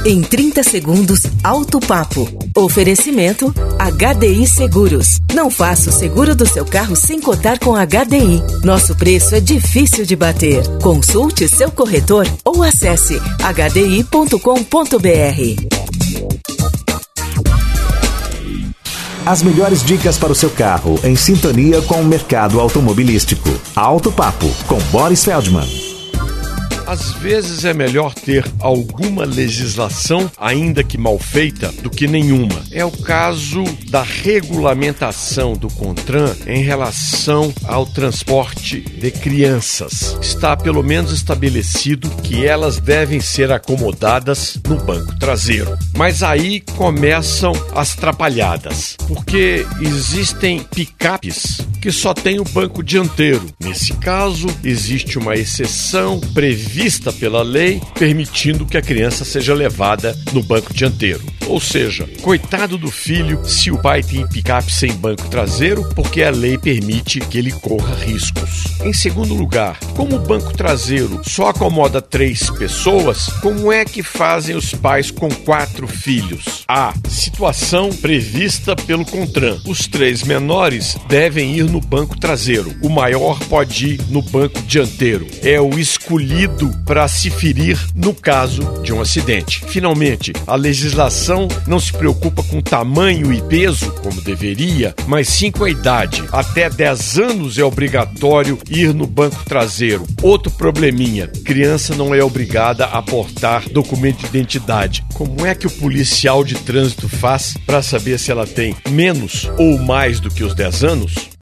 Em 30 segundos, Alto Papo. Oferecimento HDI Seguros. Não faça o seguro do seu carro sem cotar com HDI. Nosso preço é difícil de bater. Consulte seu corretor ou acesse hdi.com.br. As melhores dicas para o seu carro, em sintonia com o mercado automobilístico. Alto Papo, com Boris Feldman. Às vezes é melhor ter alguma legislação, ainda que mal feita, do que nenhuma. É o caso da regulamentação do CONTRAN em relação ao transporte de crianças. Está pelo menos estabelecido que elas devem ser acomodadas no banco traseiro. Mas aí começam as trapalhadas, porque existem picapes que só tem o banco dianteiro. Nesse caso, existe uma exceção prevista pela lei, permitindo que a criança seja levada no banco dianteiro. Ou seja, coitado do filho se o pai tem picape sem banco traseiro, porque a lei permite que ele corra riscos. Em segundo lugar, como o banco traseiro só acomoda 3 pessoas, como é que fazem os pais com 4 filhos? A situação prevista pelo CONTRAN. Os 3 menores devem ir no banco traseiro. O maior pode ir no banco dianteiro. É o escolhido para se ferir no caso de um acidente. Finalmente, a legislação não se preocupa com tamanho e peso, como deveria, mas sim com a idade. Até 10 anos é obrigatório ir no banco traseiro. Outro probleminha, criança não é obrigada a portar documento de identidade. Como é que o policial de trânsito faz para saber se ela tem menos ou mais do que os 10 anos?